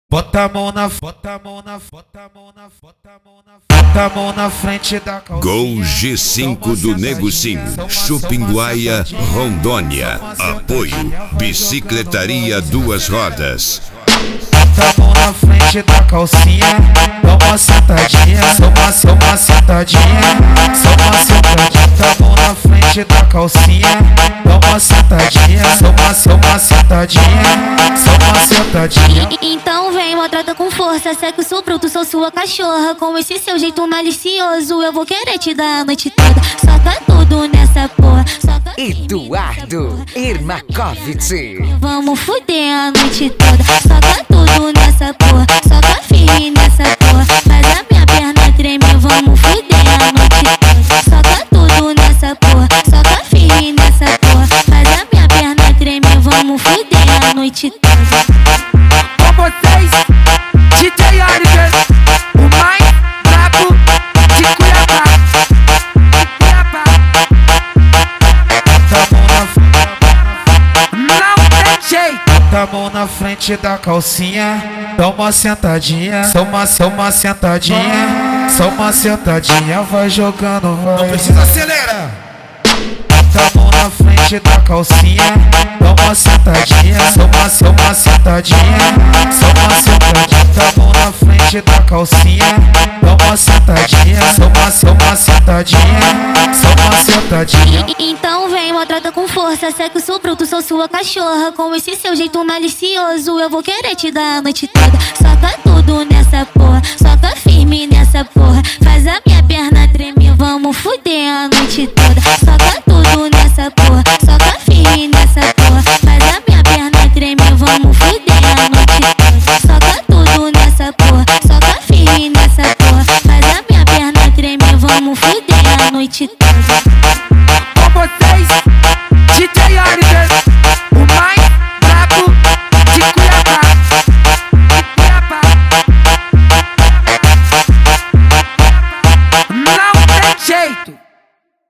Bota a mão na, bota a mão na, bota a mão na, bota a mão na, bota a mão na frente da calcinha. Gol G5 do Nego Sim, Chupinguaia, Rondônia. Apoio, Bicicletaria Duas Rodas. Bota a mão na frente da calcinha, dá uma sentadinha, só uma sentadinha, só uma sentadinha. Bota a mão na frente da calcinha, dá uma sentadinha, só uma sentadinha, só uma sentadinha. Então vem, maltrata com força, sei que eu sou bruto, sou sua cachorra. Com esse seu jeito malicioso, eu vou querer te dar a noite toda. Soca tudo nessa porra, soca Eduardo Irmakovic. Vamos fuder a noite toda. Soca tudo nessa porra, soca firme nessa porra. Faz a minha perna tremer, vamos fuder a noite toda. Soca tudo nessa porra, soca firme nessa porra. Faz a minha perna tremer, vamos fuder a noite toda. Com vocês, DJ Oliver, o mais brabo de Cuiabá. Não tem jeito. Bota a mão na frente da calcinha, dá uma sentadinha, só uma sentadinha, só uma sentadinha, vai jogando, vai. Não precisa acelerar. Bota a mão na frente da calcinha, dá uma sentadinha, só uma sentadinha, só uma sentadinha. Bota a mão na frente da calcinha, dá uma sentadinha, só uma sentadinha, só uma sentadinha. Então vem, maltrata com força, sei que eu sou bruto, sou sua cachorra. Com esse seu jeito malicioso, eu vou querer te dar a noite toda. Soca tudo nessa porra, soca firme nessa porra. Faz a minha perna tremer, vamos fuder a noite toda. Soca tudo nessa porra, soca firme nessa porra. Faz a minha perna tremer, vamos fuder a noite toda. Soca tudo nessa porra, soca firme nessa porra. Faz a minha perna tremer, vamos fuder a noite toda.